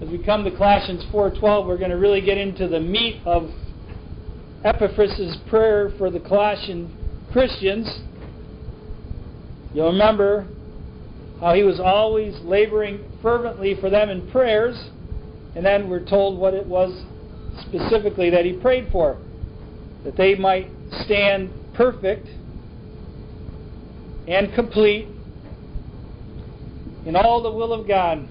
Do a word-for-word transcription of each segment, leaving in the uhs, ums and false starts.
as we come to Colossians four twelve, we're going to really get into the meat of Epaphras' prayer for the Colossian Christians. You'll remember how he was always laboring fervently for them in prayers, and then we're told what it was specifically that he prayed for, that they might stand perfect and complete in all the will of God.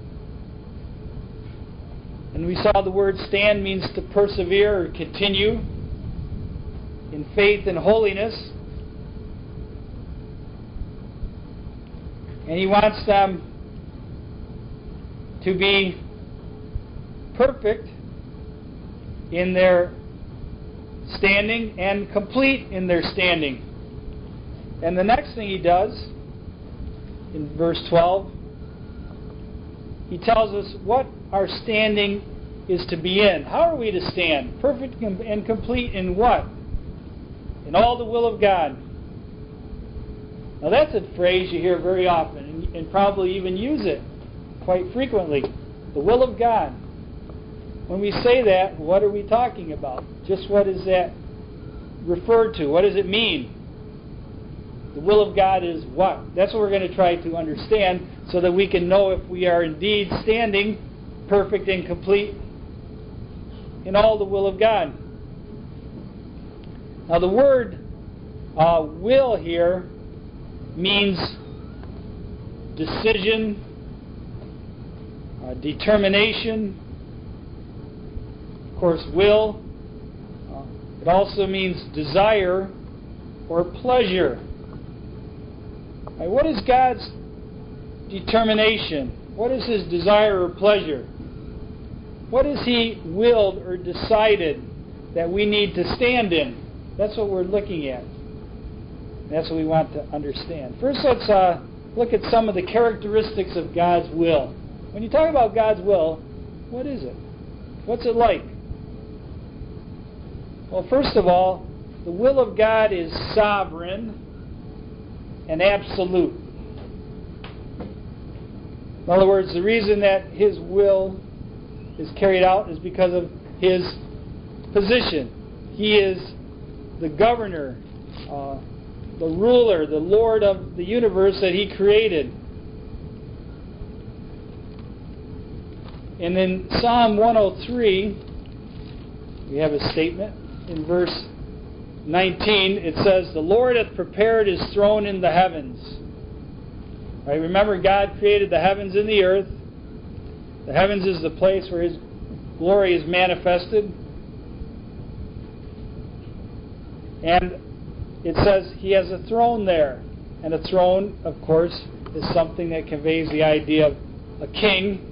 And we saw the word stand means to persevere or continue in faith and holiness. And he wants them to be perfect in their standing and complete in their standing. And the next thing he does, in verse twelve, he tells us what our standing is to be in. How are we to stand? Perfect and complete in what? In all the will of God. Now that's a phrase you hear very often, and, and probably even use it quite frequently. The will of God. When we say that, what are we talking about? Just what is that referred to? What does it mean? The will of God is what? That's what we're going to try to understand so that we can know if we are indeed standing perfect and complete in all the will of God. Now the word uh, will here means decision, uh, determination, of course will. Uh, it also means desire or pleasure. Right, what is God's determination? What is His desire or pleasure? What is He willed or decided that we need to stand in? That's what we're looking at. That's what we want to understand. First, let's uh, look at some of the characteristics of God's will. When you talk about God's will, what is it? What's it like? Well, first of all, the will of God is sovereign and absolute. In other words, the reason that His will is carried out is because of His position. He is the governor, uh, the ruler, the Lord of the universe that He created. And in Psalm one oh three, we have a statement in verse nineteen. It says, "The Lord hath prepared His throne in the heavens." Right? Remember, God created the heavens and the earth. The heavens is the place where His glory is manifested. And it says He has a throne there. And a throne, of course, is something that conveys the idea of a king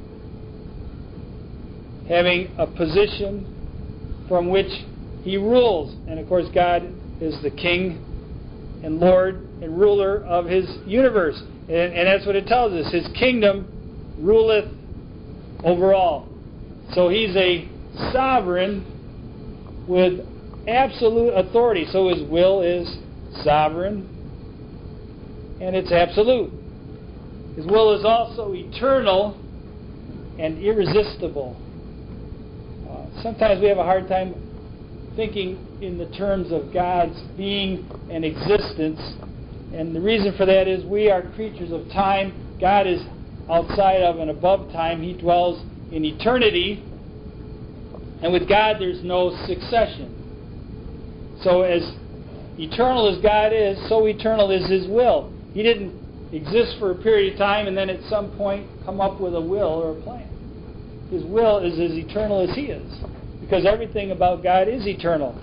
having a position from which he rules. And of course, God is the king and Lord and ruler of His universe. And, and that's what it tells us. His kingdom ruleth over all. So He's a sovereign with absolute authority. So His will is sovereign and it's absolute. His will is also eternal and irresistible. Uh, sometimes we have a hard time thinking in the terms of God's being and existence. And the reason for that is we are creatures of time. God is outside of and above time. He dwells in eternity. And with God there's no succession. So as eternal as God is, so eternal is His will. He didn't exist for a period of time and then at some point come up with a will or a plan. His will is as eternal as He is, because everything about God is eternal.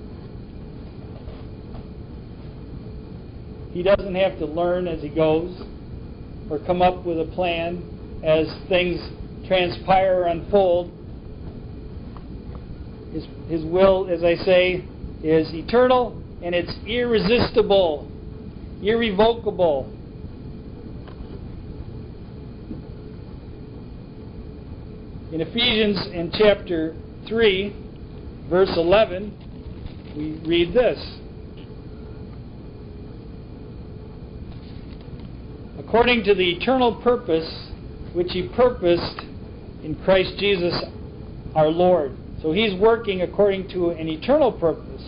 He doesn't have to learn as He goes or come up with a plan as things transpire or unfold. His, his will, as I say, is eternal and it's irresistible, irrevocable. In Ephesians in chapter three, verse eleven, we read this. According to the eternal purpose which He purposed in Christ Jesus our Lord. So He's working according to an eternal purpose.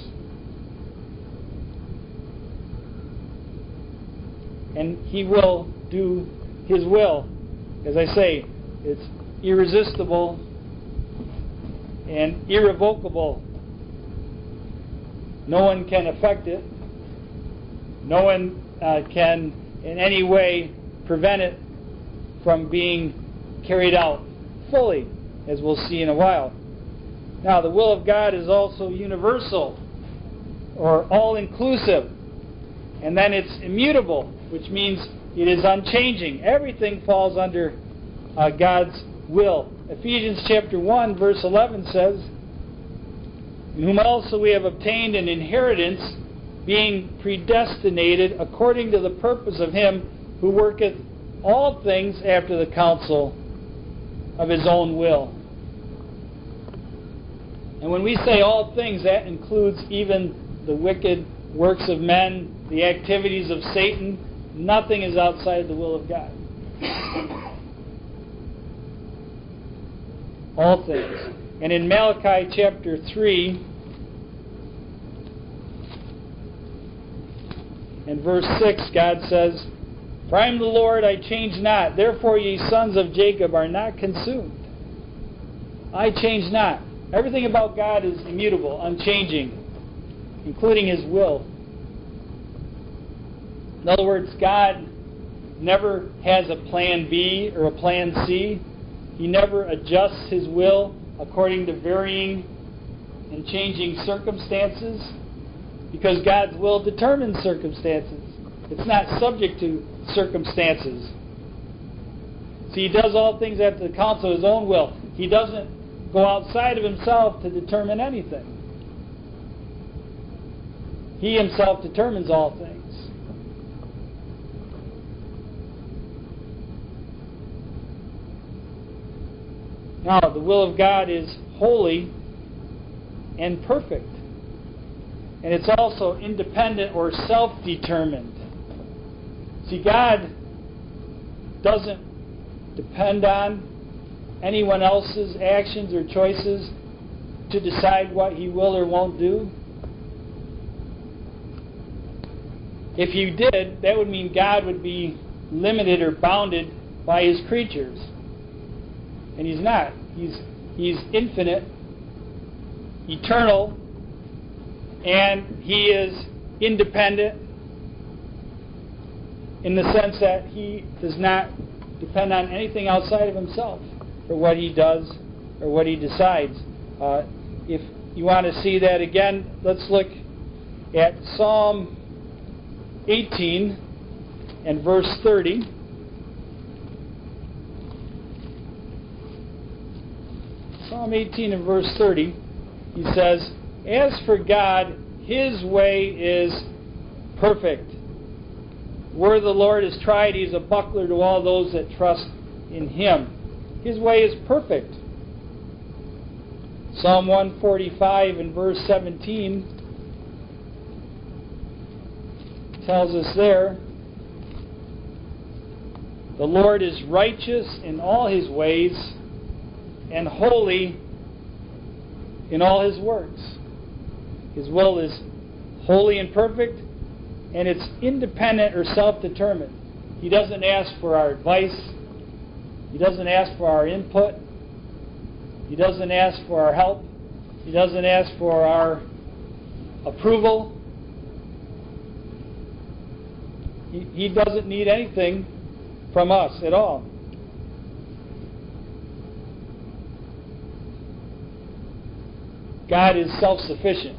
And He will do His will. As I say, it's irresistible and irrevocable. No one can affect it. No one uh, can in any way prevent it from being carried out fully, as we'll see in a while. Now, the will of God is also universal, or all-inclusive. And then it's immutable, which means it is unchanging. Everything falls under uh, God's will. Ephesians chapter one, verse eleven says, "In whom also we have obtained an inheritance, being predestinated according to the purpose of Him who worketh all things after the counsel of His own will." And when we say all things, that includes even the wicked works of men, the activities of Satan. Nothing is outside the will of God. All things. And in Malachi chapter three and verse six, God says, "For I am the Lord, I change not. Therefore ye sons of Jacob are not consumed. I change not." Everything about God is immutable, unchanging, including His will. In other words, God never has a plan B or a plan C. He never adjusts His will according to varying and changing circumstances, because God's will determines circumstances. It's not subject to circumstances. See, He does all things after the counsel of His own will. He doesn't go outside of Himself to determine anything. He Himself determines all things. Now, the will of God is holy and perfect. And it's also independent or self-determined. See, God doesn't depend on anyone else's actions or choices to decide what He will or won't do. If He did, that would mean God would be limited or bounded by His creatures. And He's not. He's, he's infinite, eternal, and He is independent in the sense that He does not depend on anything outside of Himself for what He does or what He decides. Uh, if you want to see that again, let's look at Psalm eighteen and verse thirty. Psalm eighteen and verse thirty, he says, "As for God, His way is perfect. Where the Lord is tried, He is a buckler to all those that trust in Him." His way is perfect. Psalm one forty-five and verse seventeen tells us there, "The Lord is righteous in all His ways and holy in all His works." His will is holy and perfect, and it's independent or self-determined. He doesn't ask for our advice. He doesn't ask for our input. He doesn't ask for our help. He doesn't ask for our approval. He, he doesn't need anything from us at all. God is self-sufficient.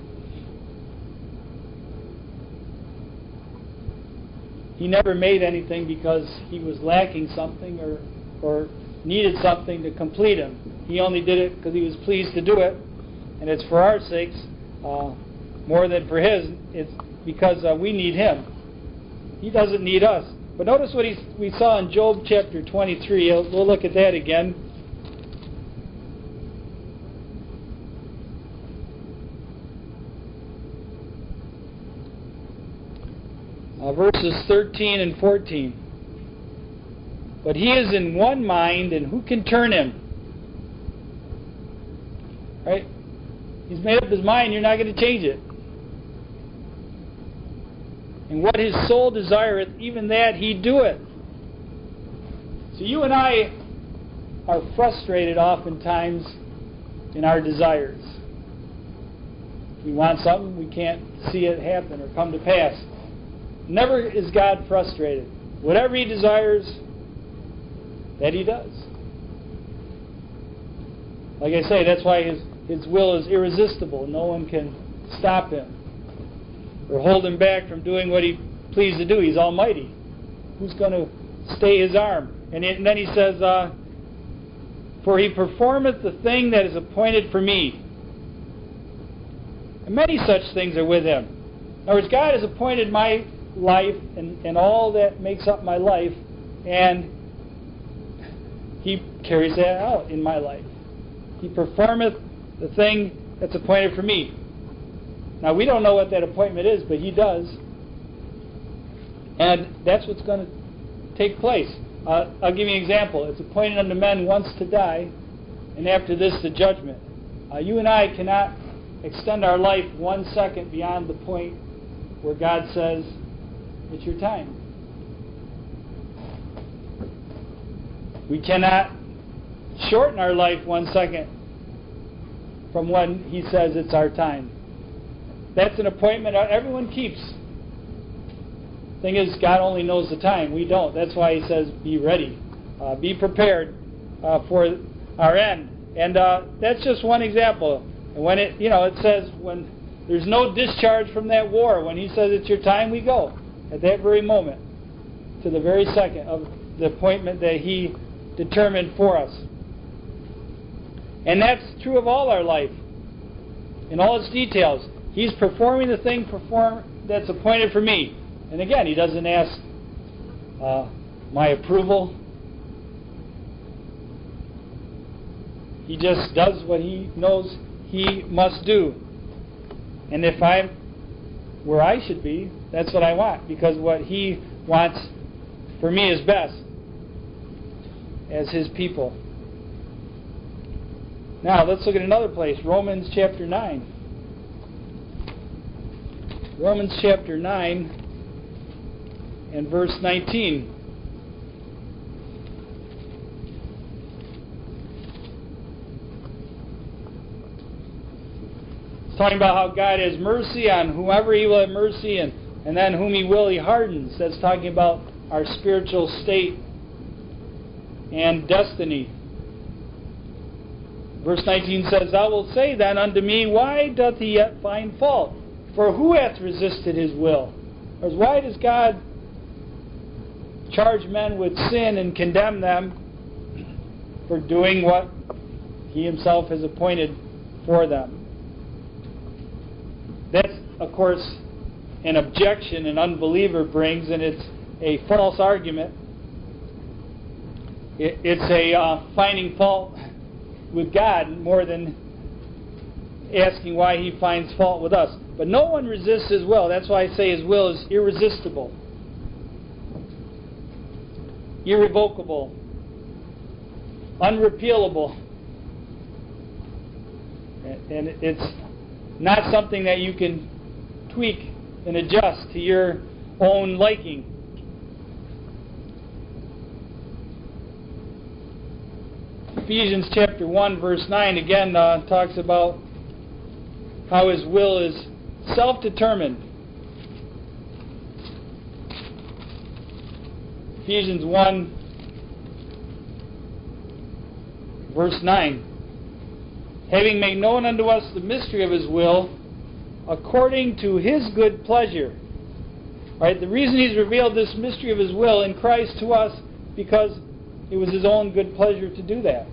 He never made anything because He was lacking something or, or needed something to complete Him. He only did it because He was pleased to do it, and it's for our sakes uh, more than for His. It's because uh, we need Him. He doesn't need us. But notice what he, we saw in Job chapter twenty-three. We'll look at that again. Uh, verses thirteen and fourteen. "But He is in one mind, and who can turn Him? Right? He's made up his mind, you're not going to change it. And what his soul desireth, even that he doeth. So you and I are frustrated oftentimes in our desires. We want something, we can't see it happen or come to pass. Never is God frustrated. Whatever he desires, that he does. Like I say, that's why his, his will is irresistible. No one can stop him or hold him back from doing what he pleased to do. He's almighty. Who's going to stay his arm? And, it, and then he says, uh, for he performeth the thing that is appointed for me. And many such things are with him. In other words, God has appointed my life and, and all that makes up my life, and he carries that out in my life. He performeth the thing that's appointed for me. Now, we don't know what that appointment is, but he does. And that's what's going to take place. Uh, I'll give you an example. It's appointed unto men once to die, and after this the judgment. Uh, you and I cannot extend our life one second beyond the point where God says, it's your time. We cannot shorten our life one second from when he says it's our time. That's an appointment everyone keeps. Thing is, God only knows the time. We don't. That's why he says, be ready. Uh, be prepared uh, for our end. And uh, that's just one example. And when it, you know, it says when there's no discharge from that war, when he says it's your time, we go. At that very moment. To the very second of the appointment that he determined for us. And that's true of all our life. In all its details. He's performing the thing perform that's appointed for me. And again, he doesn't ask uh, my approval. He just does what he knows he must do. And if I'm where I should be, that's what I want. Because what he wants for me is best as his people. Now, let's look at another place. Romans chapter nine. Romans chapter nine and verse nineteen. It's talking about how God has mercy on whomever he will have mercy, and, and then whom he will he hardens. That's talking about our spiritual state and destiny. Verse nineteen says, Thou wilt say then unto me, Why doth he yet find fault? For who hath resisted his will? Or why does God charge men with sin and condemn them for doing what he himself has appointed for them? That's, of course, an objection an unbeliever brings, and it's a false argument. It, it's a uh, finding fault with God more than asking why he finds fault with us. But no one resists his will. That's why I say his will is irresistible, irrevocable, unrepealable. And it's not something that you can tweak and adjust to your own liking. Ephesians chapter one verse nine again uh, talks about how his will is self-determined. Ephesians one verse nine. Having made known unto us the mystery of his will, according to his good pleasure. Right? The reason he's revealed this mystery of his will in Christ to us, because it was his own good pleasure to do that.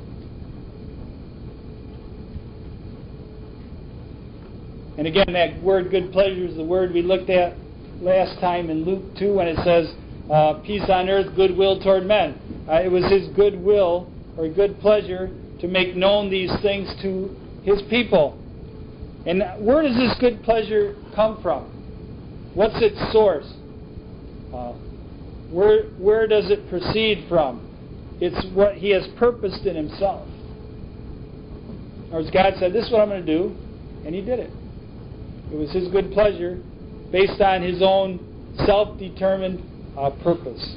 And again, that word good pleasure is the word we looked at last time in Luke two when it says, uh, peace on earth, goodwill toward men. Uh, it was his goodwill or good pleasure to make known these things to his people. And where does this good pleasure come from? What's its source? Uh, where, where does it proceed from? It's what he has purposed in himself. Or as God said, this is what I'm going to do, and He did it. It was His good pleasure based on His own self-determined uh, purpose.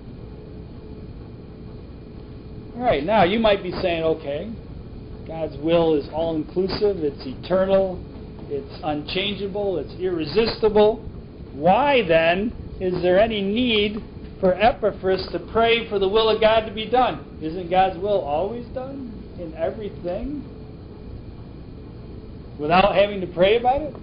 All right, now you might be saying, okay, God's will is all-inclusive, it's eternal, it's unchangeable, it's irresistible. Why then is there any need for Epaphras to pray for the will of God to be done? Isn't God's will always done in everything without having to pray about it?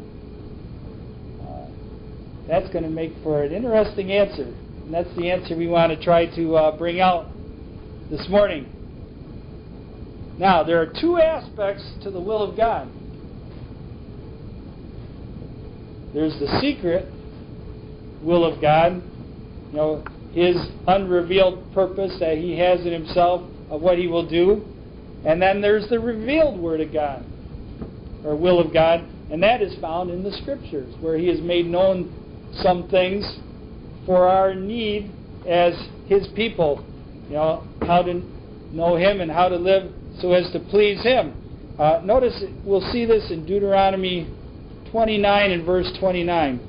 Uh, that's going to make for an interesting answer. And that's the answer we want to try to uh, bring out this morning. Now, there are two aspects to the will of God. There's the secret will of God, you know, His unrevealed purpose that He has in Himself of what He will do. And then there's the revealed Word of God, or will of God, and that is found in the Scriptures, where He has made known some things for our need as His people. You know, how to know Him and how to live so as to please Him. Uh, notice, we'll see this in Deuteronomy twenty-nine and verse twenty-nine.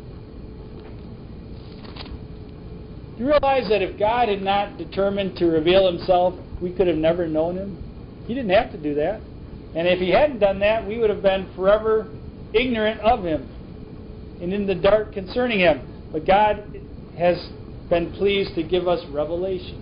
Do you realize that if God had not determined to reveal Himself, we could have never known Him? He didn't have to do that. And if He hadn't done that, we would have been forever ignorant of Him and in the dark concerning Him. But God has been pleased to give us revelation.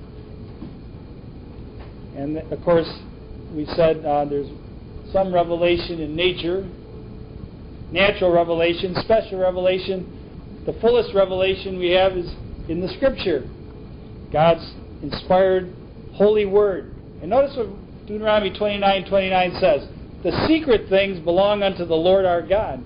And of course, we said uh, there's some revelation in nature, natural revelation, special revelation. The fullest revelation we have is in the Scripture, God's inspired holy Word. And notice what Deuteronomy twenty-nine twenty-nine says. The secret things belong unto the Lord our God.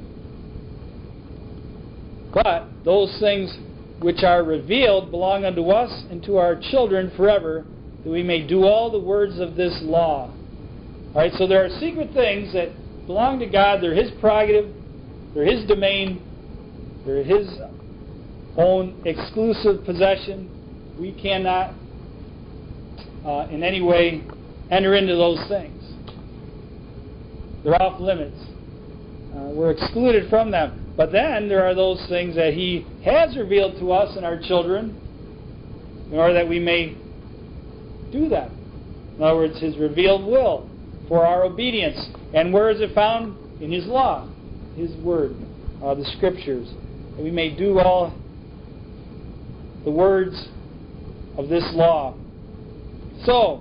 But those things which are revealed belong unto us and to our children forever, that we may do all the words of this law. All right, so there are secret things that belong to God. They're His prerogative. They're His domain. They're His own exclusive possession. We cannot uh, in any way enter into those things. They're off limits. Uh, we're excluded from them. But then there are those things that He has revealed to us and our children in order that we may do them. In other words, His revealed will for our obedience. And where is it found? In His law, His Word, uh, the Scriptures. That we may do all the words of this law. So,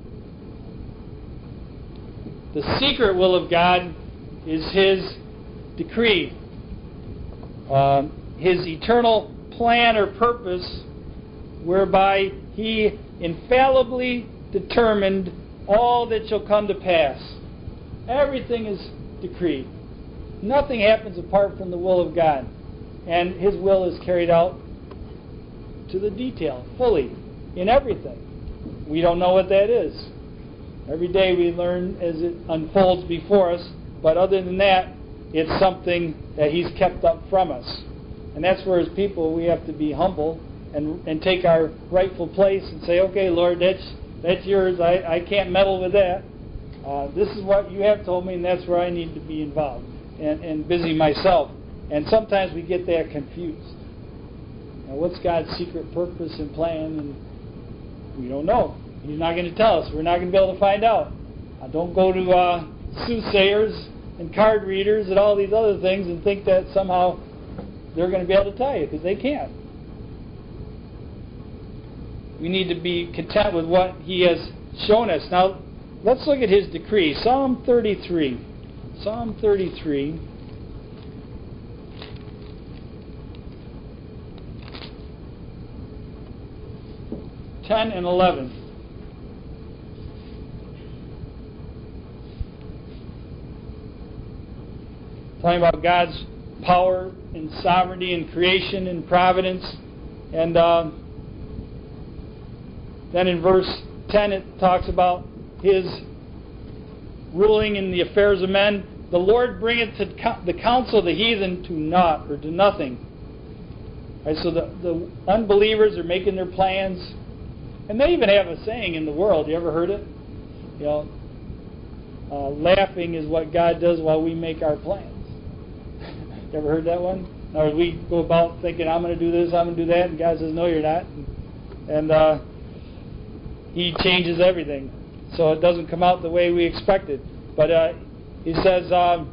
the secret will of God is His decree, uh, His eternal plan or purpose, whereby He infallibly determined all that shall come to pass. Everything is decreed. Nothing happens apart from the will of God. And His will is carried out to the detail, fully, in everything. We don't know what that is. Every day we learn as it unfolds before us, but other than that, it's something that He's kept up from us. And that's where as people we have to be humble and and take our rightful place and say, okay, Lord, that's that's yours. I, I can't meddle with that. Uh, this is what you have told me, and that's where I need to be involved and, and busy myself. And sometimes we get that confused. Now, what's God's secret purpose and plan? And we don't know. He's not going to tell us. We're not going to be able to find out. Uh, don't go to uh, soothsayers and card readers and all these other things and think that somehow they're going to be able to tell you, because they can't. We need to be content with what He has shown us. Now, let's look at His decree. Psalm thirty-three. Psalm thirty-three. ten and eleven. Talking about God's power and sovereignty and creation and providence. And uh, then in verse ten it talks about His ruling in the affairs of men. The Lord bringeth to the counsel of the heathen to naught, or to nothing. Right, so the, the unbelievers are making their plans. And they even have a saying in the world. You ever heard it? You know, uh, laughing is what God does while we make our plans. You ever heard that one? Or we go about thinking, I'm going to do this, I'm going to do that, and God says, no, you're not. And uh, He changes everything, so it doesn't come out the way we expected. But uh, He says, um,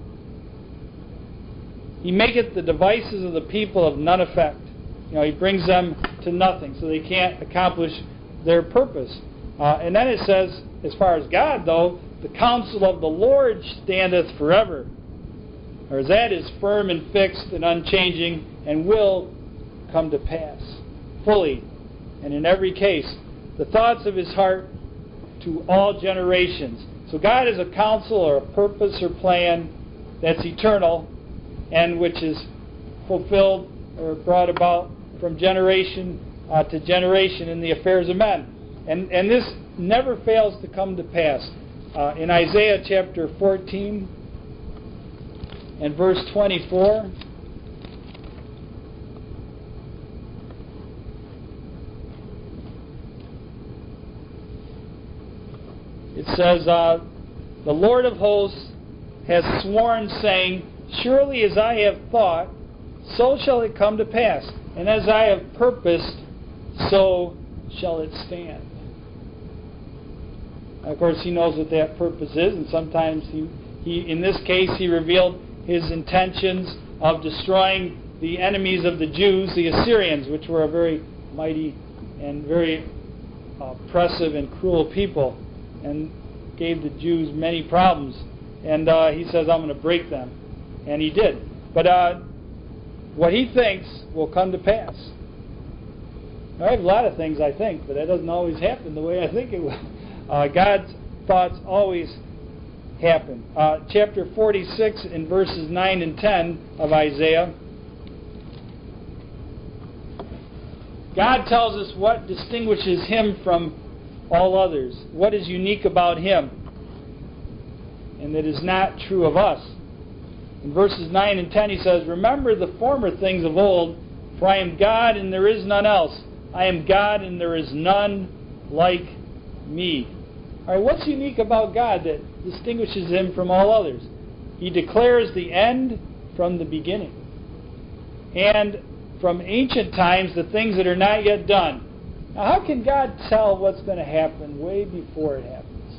He maketh the devices of the people of none effect. You know, He brings them to nothing, so they can't accomplish their purpose. Uh, and then it says, as far as God, though, the counsel of the Lord standeth forever. Or that is firm and fixed and unchanging and will come to pass fully and in every case. The thoughts of His heart to all generations. So God has a counsel or a purpose or plan that's eternal and which is fulfilled or brought about from generation uh, to generation in the affairs of men. And, and this never fails to come to pass. Uh, in Isaiah chapter fourteen and verse twenty-four, it says, uh, the Lord of hosts has sworn, saying, surely as I have thought, so shall it come to pass, and as I have purposed, so shall it stand. Of course, He knows what that purpose is, and sometimes he, he, in this case, He revealed His intentions of destroying the enemies of the Jews, the Assyrians, which were a very mighty and very oppressive and cruel people, and gave the Jews many problems. And uh, He says, I'm going to break them. And He did. But uh, what He thinks will come to pass. Now, I have a lot of things I think, but that doesn't always happen the way I think it will. Uh, God's thoughts always happen. Uh, chapter forty-six in verses nine and ten of Isaiah, God tells us what distinguishes Him from all others, what is unique about Him, and that is not true of us. In verses nine and ten He says, remember the former things of old, for I am God and there is none else. I am God and there is none like me. All right, what's unique about God that distinguishes Him from all others? He declares the end from the beginning. And from ancient times, the things that are not yet done. Now, how can God tell what's going to happen way before it happens?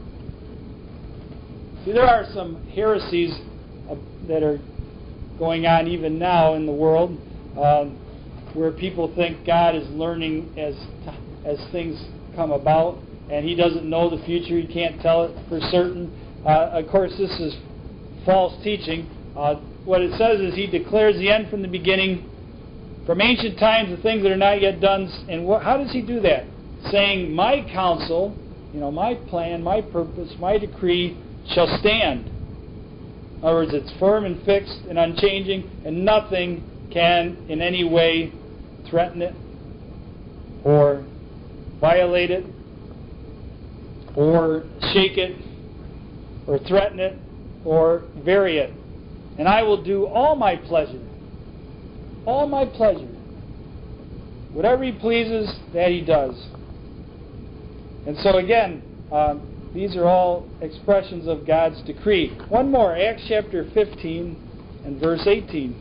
See, there are some heresies uh, that are going on even now in the world, um, where people think God is learning as as things come about, and He doesn't know the future. He can't tell it for certain. Uh, of course, this is false teaching. Uh, what it says is He declares the end from the beginning, from ancient times, the things that are not yet done. And wh- how does He do that? Saying, my counsel, you know, my plan, my purpose, my decree shall stand. In other words, it's firm and fixed and unchanging, and nothing can in any way threaten it or violate it or shake it or threaten it or vary it. And I will do all my pleasure. All my pleasure. Whatever He pleases, that He does. And so again, uh, these are all expressions of God's decree. One more, Acts chapter fifteen and verse eighteen.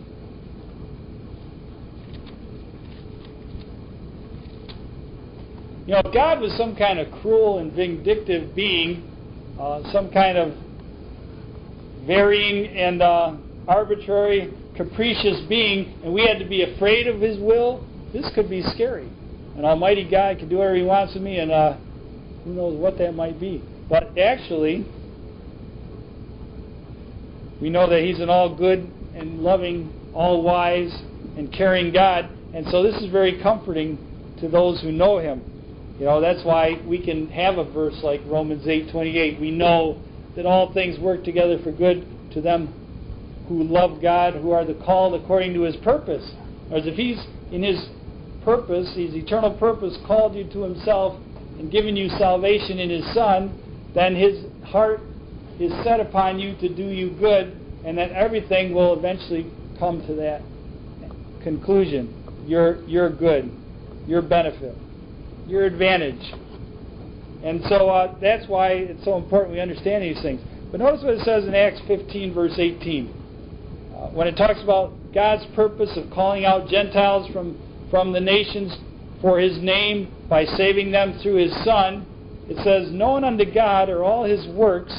You know, if God was some kind of cruel and vindictive being, uh, some kind of varying and uh, arbitrary, capricious being, and we had to be afraid of His will, this could be scary. An almighty God can do whatever He wants with me, and uh, who knows what that might be. But actually, we know that He's an all-good and loving, all-wise and caring God, and so this is very comforting to those who know Him. You know, that's why we can have a verse like Romans eight twenty-eight. We know that all things work together for good to them who love God, who are the called according to His purpose. Whereas if He's in His purpose, His eternal purpose, called you to Himself and given you salvation in His Son, then His heart is set upon you to do you good, and that everything will eventually come to that conclusion. Your, your good, your benefit, your advantage. And so uh, that's why it's so important we understand these things. But notice what it says in Acts fifteen, verse eighteen. Uh, when it talks about God's purpose of calling out Gentiles from, from the nations for His name by saving them through His Son, it says, known unto God are all His works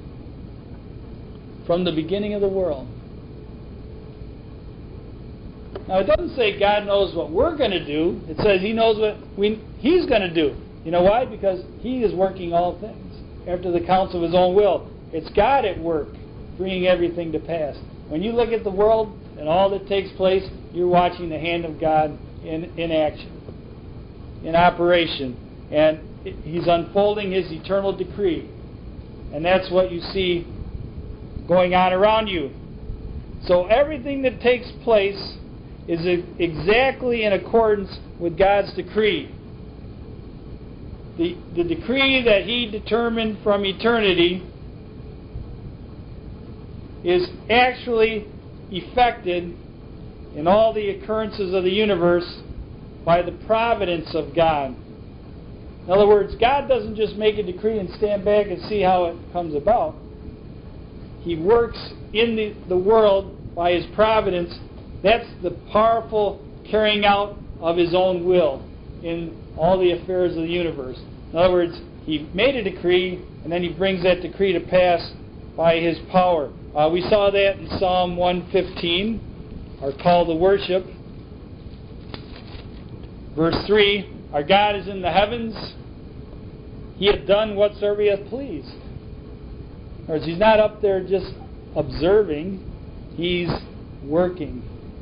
from the beginning of the world. Now, it doesn't say God knows what we're going to do. It says He knows what we, He's going to do. You know why? Because He is working all things after the counsel of His own will. It's God at work, bringing everything to pass. When you look at the world and all that takes place, you're watching the hand of God in, in action, in operation. And He's unfolding His eternal decree. And that's what you see going on around you. So everything that takes place is exactly in accordance with God's decree. The, the decree that He determined from eternity is actually effected in all the occurrences of the universe by the providence of God. In other words, God doesn't just make a decree and stand back and see how it comes about. He works in the, the world by His providence. That's the powerful carrying out of His own will in all the affairs of the universe. In other words, He made a decree, and then He brings that decree to pass by His power. Uh, we saw that in Psalm one fifteen, our call to worship. Verse three, our God is in the heavens. He hath done whatsoever He hath pleased. In other words, He's not up there just observing. He's working.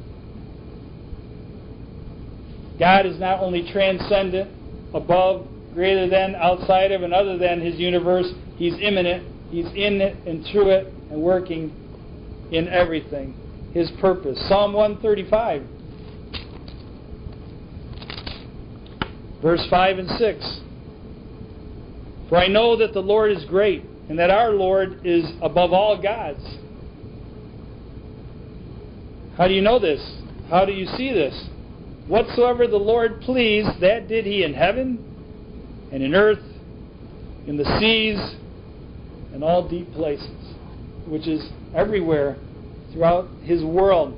God is not only transcendent, above, greater than, outside of, and other than His universe. He's immanent. He's in it and through it and working in everything. His purpose. Psalm one thirty-five. Verse five and six. For I know that the Lord is great, and that our Lord is above all gods. How do you know this? How do you see this? Whatsoever the Lord pleased, that did He in heaven, and in earth, in the seas, and all deep places, which is everywhere throughout His world.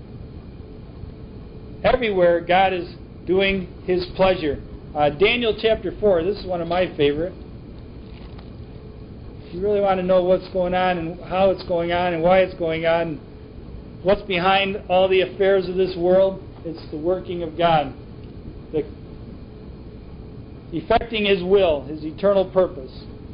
Everywhere God is doing His pleasure. Uh, Daniel chapter four, this is one of my favorite. If you really want to know what's going on and how it's going on and why it's going on, what's behind all the affairs of this world, it's the working of God. The effecting His will, His eternal purpose.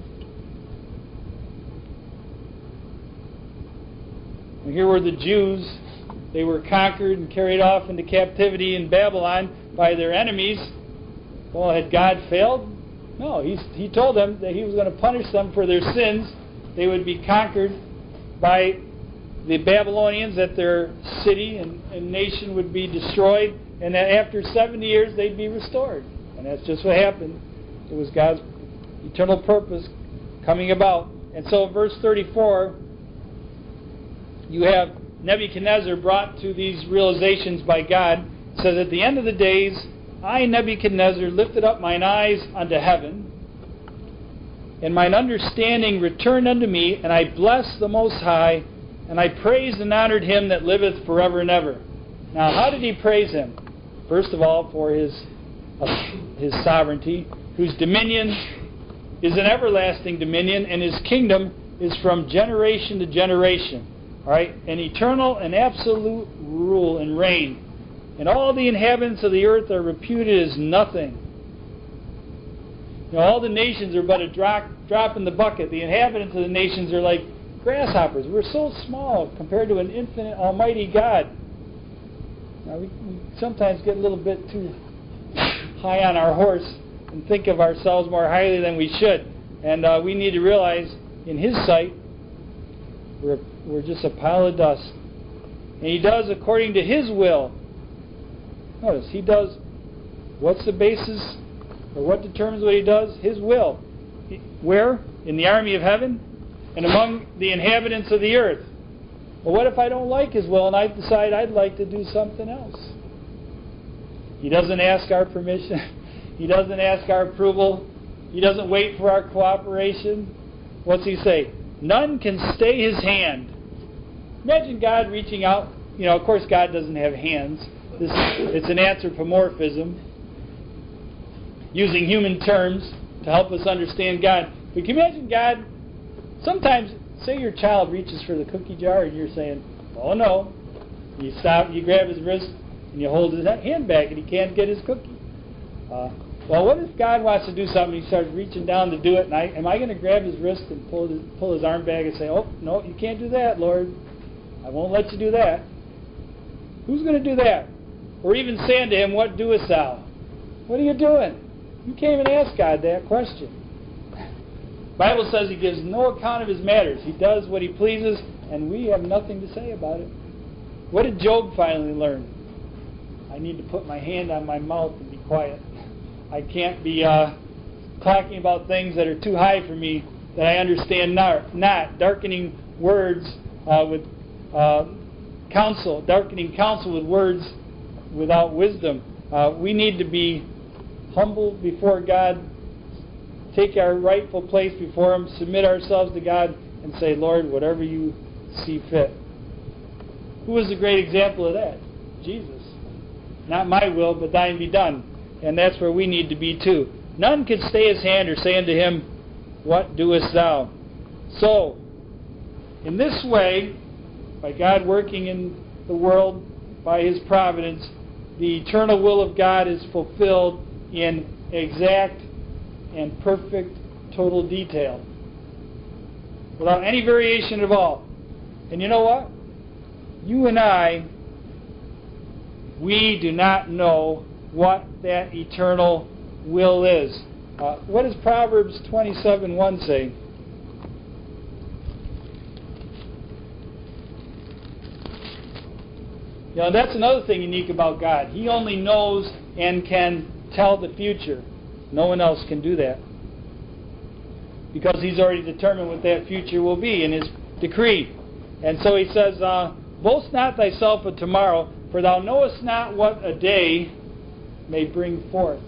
And here were the Jews. They were conquered and carried off into captivity in Babylon by their enemies. Well, had God failed? No, he's, He told them that He was going to punish them for their sins. They would be conquered by the Babylonians, that their city and, and nation would be destroyed, and that after seventy years they'd be restored. And that's just what happened. It was God's eternal purpose coming about. And so verse thirty-four, you have Nebuchadnezzar brought to these realizations by God. It says, at the end of the days, I, Nebuchadnezzar, lifted up mine eyes unto heaven, and mine understanding returned unto me, and I blessed the Most High, and I praised and honored Him that liveth forever and ever. Now, how did he praise Him? First of all, for His, uh, his sovereignty, whose dominion is an everlasting dominion, and His kingdom is from generation to generation. All right? An eternal and absolute rule and reign. And all the inhabitants of the earth are reputed as nothing. You know, all the nations are but a drop, drop in the bucket. The inhabitants of the nations are like grasshoppers. We're so small compared to an infinite, almighty God. Now, we, we sometimes get a little bit too high on our horse and think of ourselves more highly than we should. And uh, we need to realize, in His sight, we're, we're just a pile of dust. And He does according to His will. Notice, He does, what's the basis, or what determines what He does? His will. Where? In the army of heaven, and among the inhabitants of the earth. Well, what if I don't like His will, and I decide I'd like to do something else? He doesn't ask our permission. He doesn't ask our approval. He doesn't wait for our cooperation. What's he say? None can stay his hand. Imagine God reaching out. You know, of course, God doesn't have hands. This, it's an anthropomorphism, using human terms to help us understand God. But can you imagine God? Sometimes, say your child reaches for the cookie jar and you're saying, oh no. You stop, you grab his wrist, and you hold his hand back, and he can't get his cookie. Uh, well, what if God wants to do something, and he starts reaching down to do it, and I, am I going to grab his wrist and pull his, pull his arm back and say, oh, no, you can't do that, Lord. I won't let you do that. Who's going to do that? Or even saying to him, what doest thou? What are you doing? You can't even ask God that question. The Bible says he gives no account of his matters. He does what he pleases, and we have nothing to say about it. What did Job finally learn? I need to put my hand on my mouth and be quiet. I can't be uh, talking about things that are too high for me that I understand not. not. Darkening words uh, with uh, counsel, darkening counsel with words without wisdom. Uh, we need to be humble before God, take our rightful place before Him, submit ourselves to God, and say, Lord, whatever you see fit. Who was a great example of that? Jesus. Not my will, but thine be done. And that's where we need to be too. None can stay his hand or say unto him, what doest thou? So, in this way, by God working in the world, by His providence, the eternal will of God is fulfilled in exact and perfect total detail, without any variation at all. And you know what? You and I, we do not know what that eternal will is. Uh, what does Proverbs twenty-seven one say? You know, that's another thing unique about God. He only knows and can tell the future. No one else can do that, because He's already determined what that future will be in His decree. And so He says, uh, boast not thyself of tomorrow, for thou knowest not what a day may bring forth.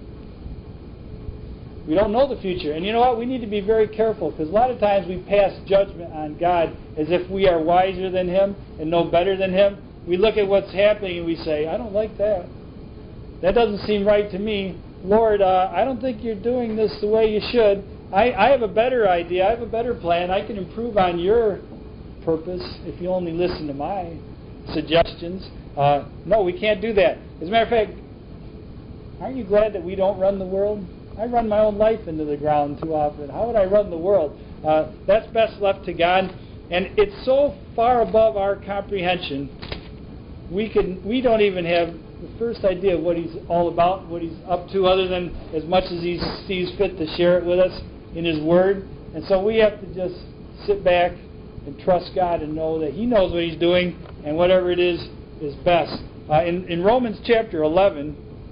We don't know the future. And you know what? We need to be very careful, because a lot of times we pass judgment on God as if we are wiser than Him and know better than Him. We look at what's happening and we say, I don't like that. That doesn't seem right to me. Lord, uh, I don't think you're doing this the way you should. I, I have a better idea. I have a better plan. I can improve on your purpose if you only listen to my suggestions. Uh, no, we can't do that. As a matter of fact, aren't you glad that we don't run the world? I run my own life into the ground too often. How would I run the world? Uh, that's best left to God. And it's so far above our comprehension, we can we don't even have the first idea of what He's all about, what He's up to, other than as much as He sees fit to share it with us in His Word. And so we have to just sit back and trust God and know that He knows what He's doing, and whatever it is, is best. Uh, in, in Romans chapter eleven,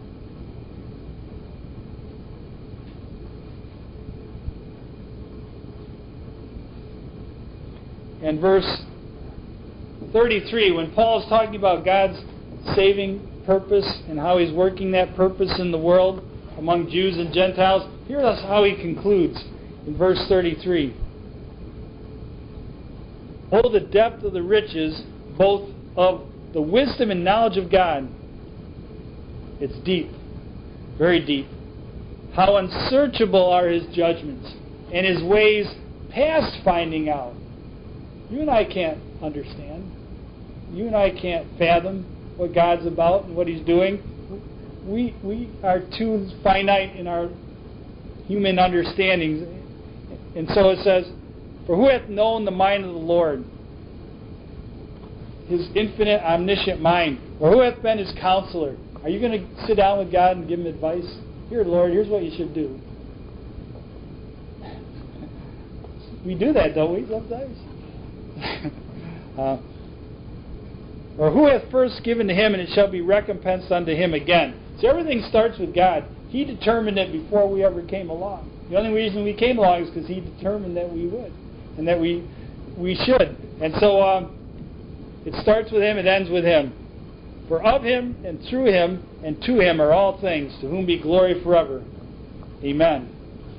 and verse thirty-three, when Paul is talking about God's saving purpose and how He's working that purpose in the world among Jews and Gentiles, here's how he concludes in verse thirty-three. Oh, the depth of the riches, both of the wisdom and knowledge of God. It's deep, very deep. How unsearchable are His judgments, and His ways past finding out. You and I can't understand. You and I can't fathom what God's about and what He's doing. We we are too finite in our human understandings. And so it says, for who hath known the mind of the Lord? His infinite, omniscient mind. Or who hath been His counselor? Are you going to sit down with God and give Him advice? Here, Lord, here's what you should do. We do that, don't we, sometimes? uh, or who hath first given to him, and it shall be recompensed unto him again. So everything starts with God. He determined it before we ever came along. The only reason we came along is because He determined that we would, and that we we should. And so um, it starts with Him, it ends with Him. For of Him, and through Him, and to Him are all things, to whom be glory forever. Amen.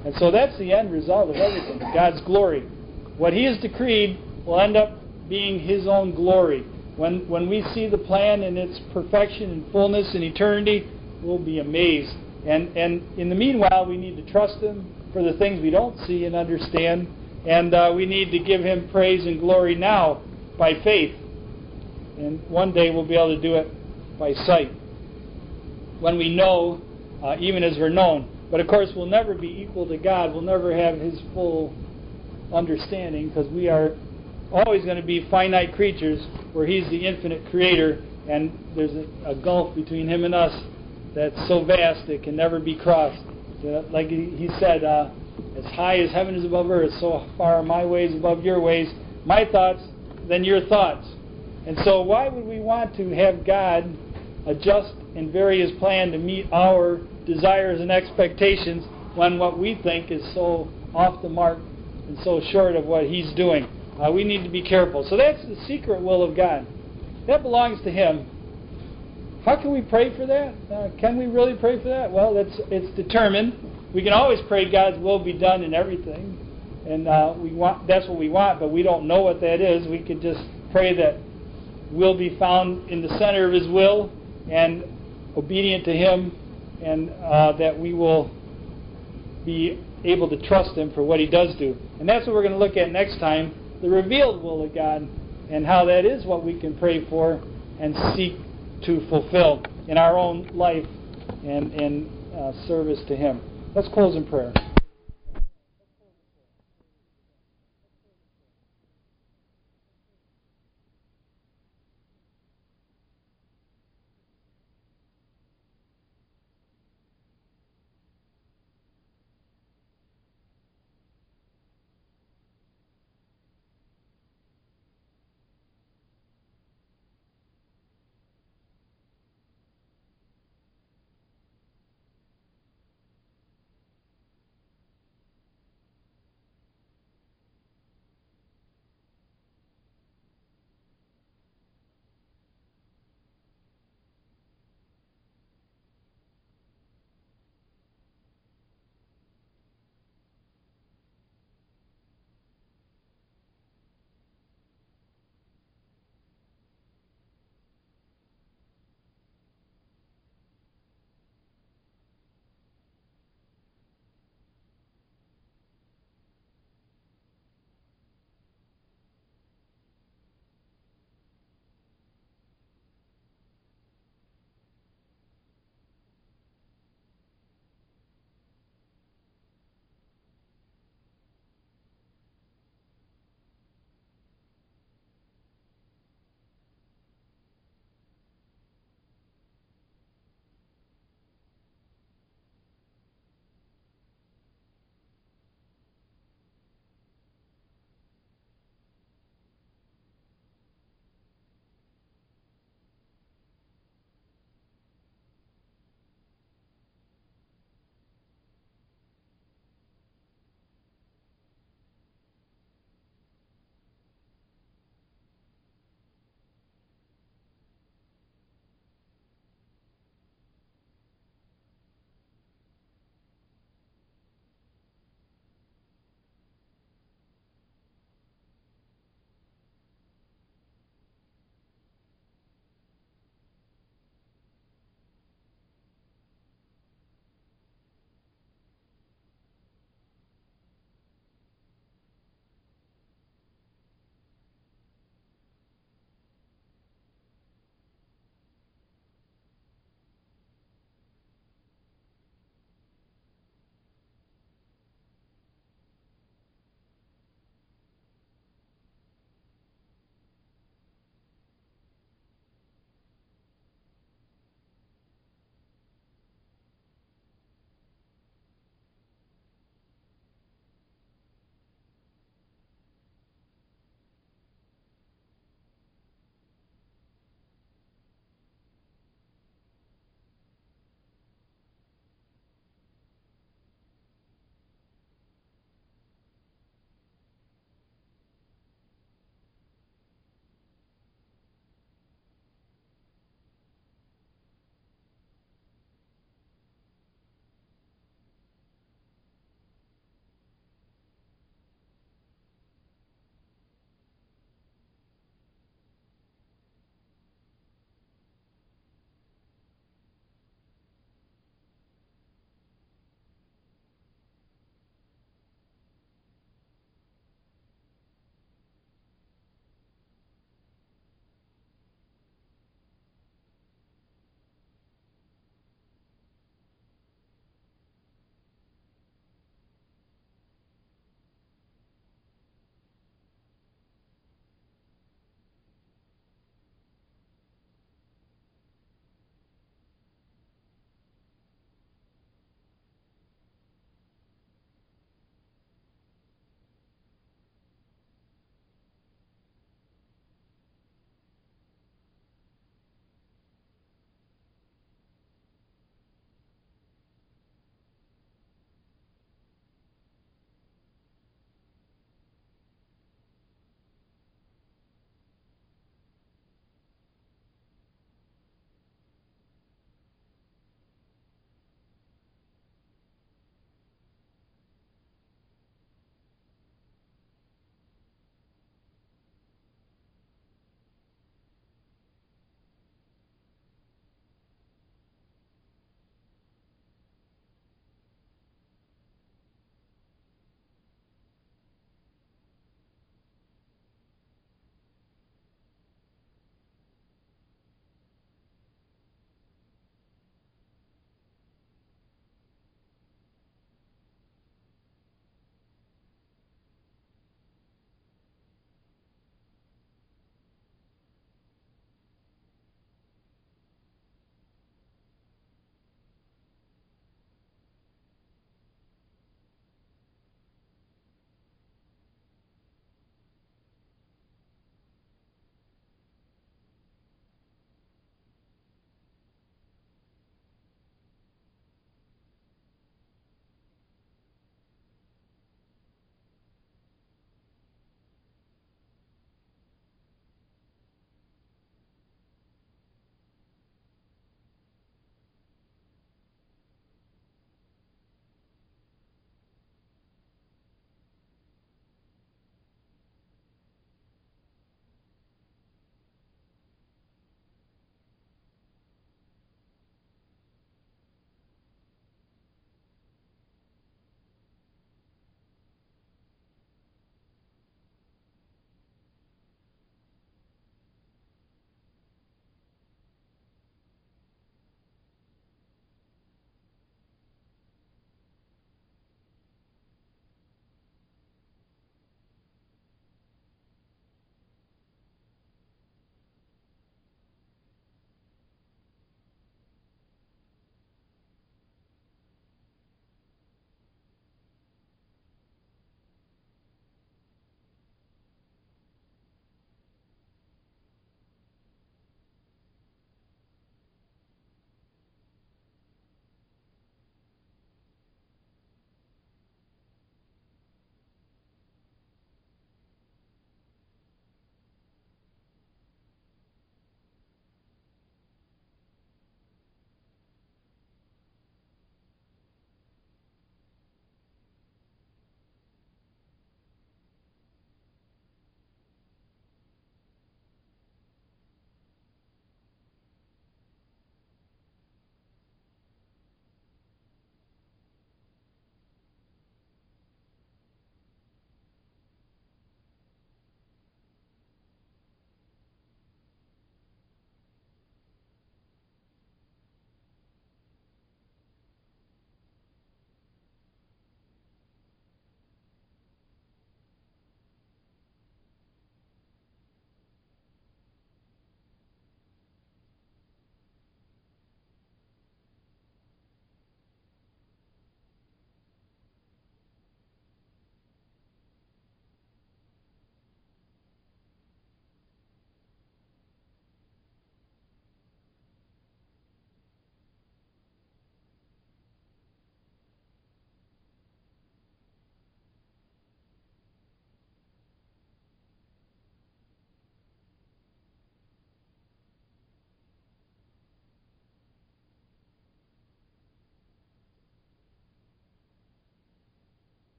And so that's the end result of everything, God's glory. What He has decreed will end up being His own glory. When when we see the plan in its perfection and fullness in eternity, we'll be amazed. And and in the meanwhile, we need to trust Him for the things we don't see and understand. And uh, we need to give Him praise and glory now by faith. And one day we'll be able to do it by sight, when we know, uh, even as we're known. But of course, we'll never be equal to God. We'll never have His full understanding, because we are always going to be finite creatures where He's the infinite creator, and there's a, a gulf between Him and us that's so vast it can never be crossed. So, like He, he said, uh, as high as heaven is above earth, so far are my ways above your ways, my thoughts than your thoughts. And so why would we want to have God adjust and vary His plan to meet our desires and expectations when what we think is so off the mark and so short of what He's doing? Uh, we need to be careful. So that's the secret will of God. That belongs to Him. How can we pray for that? Uh, can we really pray for that? Well, it's it's determined. We can always pray God's will be done in everything, and uh, we want that's what we want, but we don't know what that is. We could just pray that we'll be found in the center of His will and obedient to Him, and uh, that we will be able to trust Him for what He does do. And that's what we're going to look at next time, the revealed will of God, and how that is what we can pray for and seek to fulfill in our own life and in uh, service to Him. Let's close in prayer.